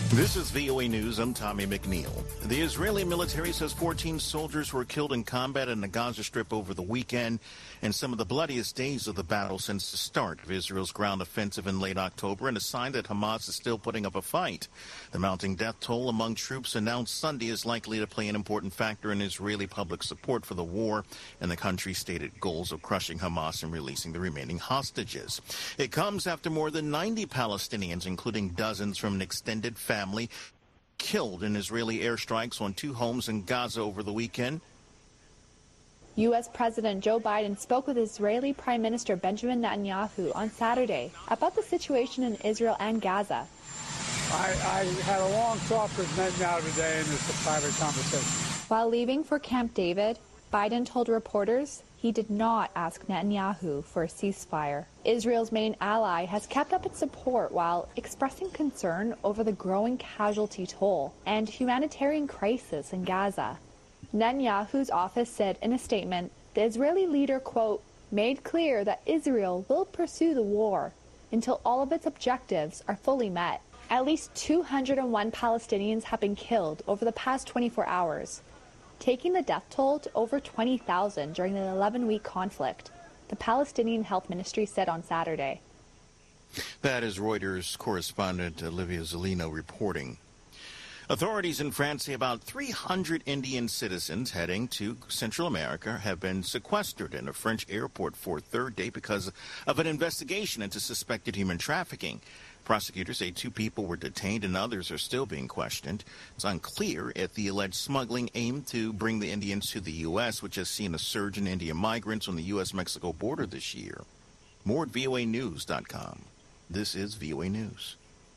This is VOA News. I'm Tommy McNeil. The Israeli military says 14 soldiers were killed in combat in the Gaza Strip over the weekend, and some of the bloodiest days of the battle since the start of Israel's ground offensive in late October, and a sign that Hamas is still putting up a fight. The mounting death toll among troops announced Sunday is likely to play an important factor in Israeli public support for the war and the country's stated goals of crushing Hamas and releasing the remaining hostages. It comes after more than 90 Palestinians, including dozens from an extended family, killed in Israeli airstrikes on 2 homes in Gaza over the weekend. U.S. President Joe Biden spoke with Israeli Prime Minister Benjamin Netanyahu on Saturday about the situation in Israel and Gaza. I had a long talk with Netanyahu today, and it's a private conversation. While leaving for Camp David, Biden told reporters he did not ask Netanyahu for a ceasefire. Israel's main ally has kept up its support while expressing concern over the growing casualty toll and humanitarian crisis in Gaza. Netanyahu's office said in a statement the Israeli leader, quote, made clear that Israel will pursue the war until all of its objectives are fully met. At least 201 Palestinians have been killed over the past 24 hours, taking the death toll to over 20,000 during the 11-week conflict, the Palestinian Health Ministry said on Saturday. That is Reuters correspondent Olivia Zolino reporting. Authorities in France say about 300 Indian citizens heading to Central America have been sequestered in a French airport for a third day because of an investigation into suspected human trafficking. Prosecutors say 2 people were detained and others are still being questioned. It's unclear if the alleged smuggling aimed to bring the Indians to the U.S., which has seen a surge in Indian migrants on the U.S.-Mexico border this year. More at voanews.com. This is VOA News.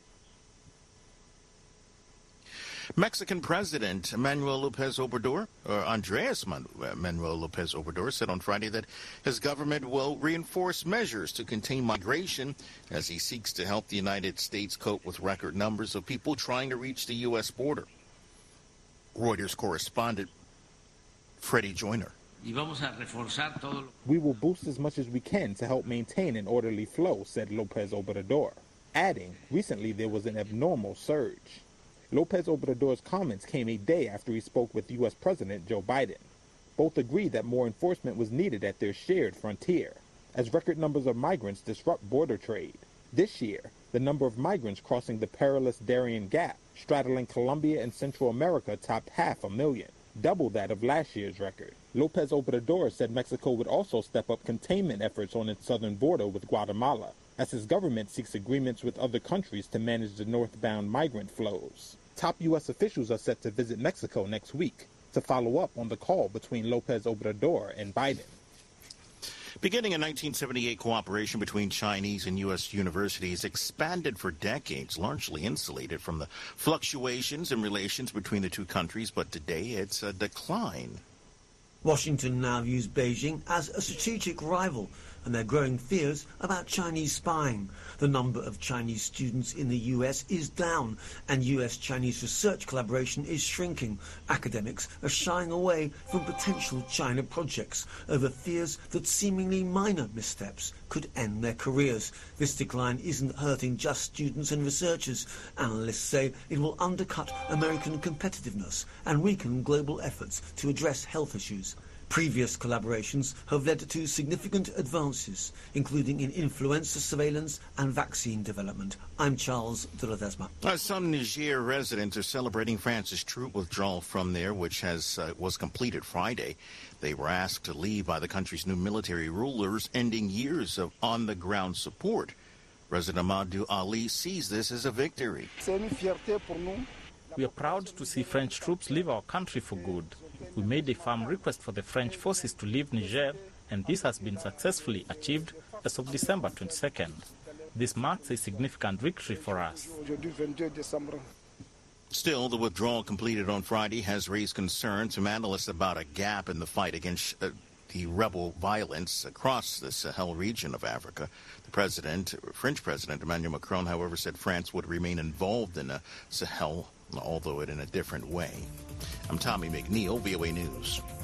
Mexican President Manuel López Obrador, or Andrés Manuel López Obrador, said on Friday that his government will reinforce measures to contain migration as he seeks to help the United States cope with record numbers of people trying to reach the U.S. border. Reuters correspondent Freddie Joyner. We will boost as much as we can to help maintain an orderly flow, said López Obrador, adding, recently there was an abnormal surge. López Obrador's comments came a day after he spoke with U.S. President Joe Biden. Both agreed that more enforcement was needed at their shared frontier, as record numbers of migrants disrupt border trade. This year, the number of migrants crossing the perilous Darien Gap, straddling Colombia and Central America, topped 500,000, double that of last year's record. López Obrador said Mexico would also step up containment efforts on its southern border with Guatemala, as his government seeks agreements with other countries to manage the northbound migrant flows. Top U.S. officials are set to visit Mexico next week to follow up on the call between López Obrador and Biden. Beginning in 1978, cooperation between Chinese and U.S. universities expanded for decades, largely insulated from the fluctuations in relations between the two countries, but today it's a decline. Washington now views Beijing as a strategic rival, and there are growing fears about Chinese spying. The number of Chinese students in the U.S. is down, and U.S.-Chinese research collaboration is shrinking. Academics are shying away from potential China projects over fears that seemingly minor missteps could end their careers. This decline isn't hurting just students and researchers. Analysts say it will undercut American competitiveness and weaken global efforts to address health issues. Previous collaborations have led to significant advances, including in influenza surveillance and vaccine development. I'm Charles de Ledesma. Some Niger residents are celebrating France's troop withdrawal from there, which was completed Friday. They were asked to leave by the country's new military rulers, ending years of on-the-ground support. President Amadou Ali sees this as a victory. We are proud to see French troops leave our country for good. We made a firm request for the French forces to leave Niger, and this has been successfully achieved as of December 22nd. This marks a significant victory for us. Still, the withdrawal completed on Friday has raised concerns from analysts about a gap in the fight against the rebel violence across the Sahel region of Africa. The French President Emmanuel Macron, however, said France would remain involved in the Sahel, although in a different way. I'm Tommy McNeil, VOA News.